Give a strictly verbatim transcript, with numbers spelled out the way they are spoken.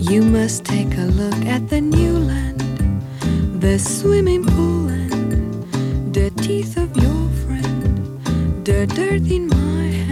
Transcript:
You must take a look at the new land, the swimming pool and the teeth of your friend, the dirt in my hand.